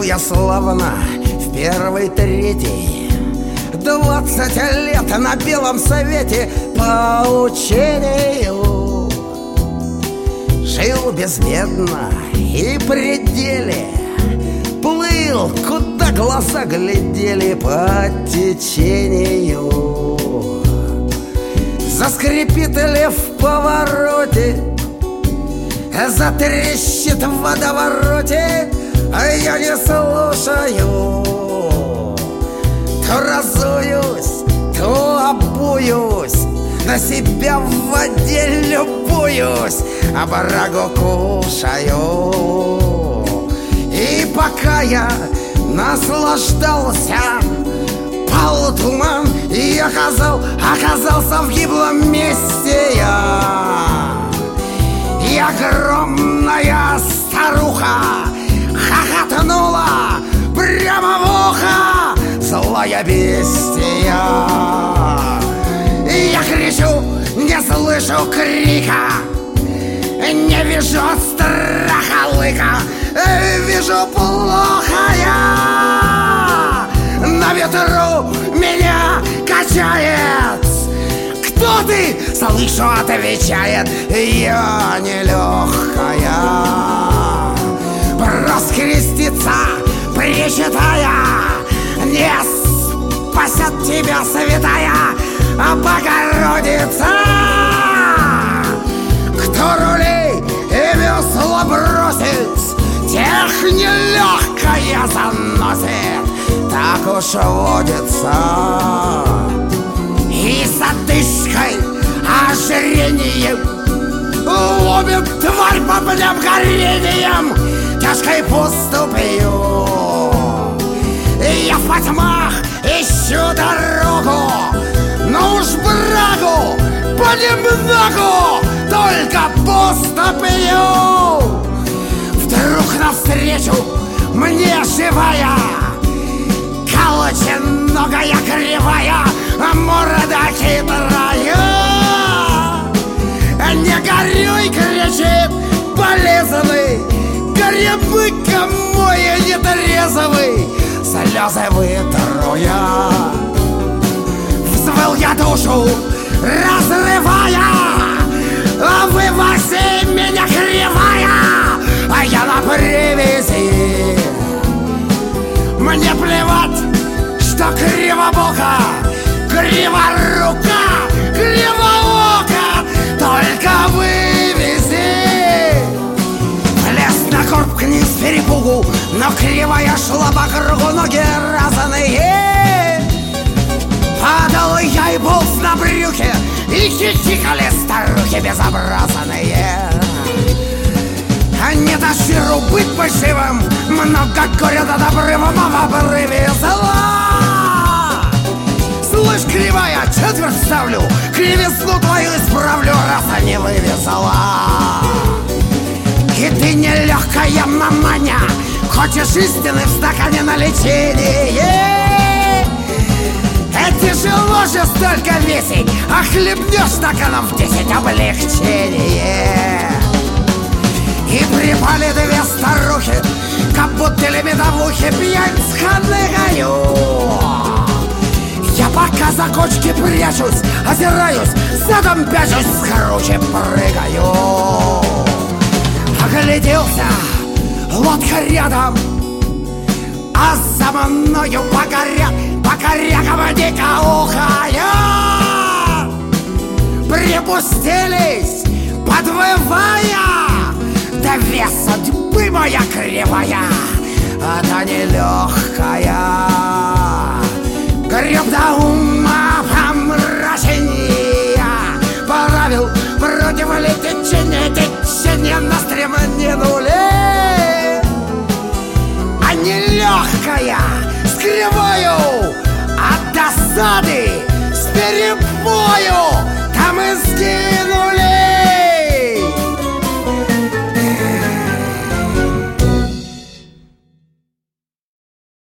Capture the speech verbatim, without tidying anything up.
я славно в первый третий. Двадцать лет на Белом Совете по учению жил безбедно и при деле, плыл, куда глаза глядели, по течению. Заскрипит лев в повороте, затрещит в водовороте, а я не слушаю. То разуюсь, то обуюсь, на себя в воде любуюсь, а брагу кушаю. И пока я наслаждался, пал туман и оказал, оказался в гиблом месте я. И огромная старуха хохотнула прямо в ухо, злая бестия. И я кричу, не слышу крика, не вижу от страха лыка, вижу плохо я. На ветру меня качает. Кто ты? Слышу, отвечает, я нелегкая. Раскреститься, причитая, не спасет тебя святая Богородица. Кто рулей и весла бросит, тех нелегкая заносит, так уж водится. И с одышкой, ожирением ловит тварь по плям горением, тяжкой поступью. Я в потьмах ищу дорогу, но уж брагу понемногу только поступью. Вдруг навстречу мне живая, колченогая кривая, морда хитрая. Не горюй, кричит болезный, грибы-ка мой нетрезвый, слезы вытру я. Взвыл я душу, разрывая, а вы во всей меня кривая, а я на привязи. Мне плевать, что кривобока, криворука, кривоока, только вывези. Лез на корм к ней с перепугу, но кривая шла по кругу, ноги разные. Падал я и полз на брюхе, и хихикали старухи безобразные. А не доширу быть поживым, много горя над обрывом, а в обрыве зла. Слышь, кривая, четверть ставлю, кривизну твою исправлю, раз не вывезла. И ты нелегкая маманя, хочешь истины в стакане на лечение. Это тяжело же столько весить, а хлебнешь стаканом в десять облегчение. И припали две старухи, как будто медовухи, пьянь сханыкаю. Я пока за кочки прячусь, озираюсь, задом пячусь, с круче прыгаю. Огляделся, лодка рядом, а за мною по коря, по корягам дикоухая. Припустились, подвывая, да вес судьбы моя кривая, она нелегкая. Греб до ума помрачения, правил против течения, течения на стремнинули. А нелегкая, с кривою, от досады, с перебою, там изгиб.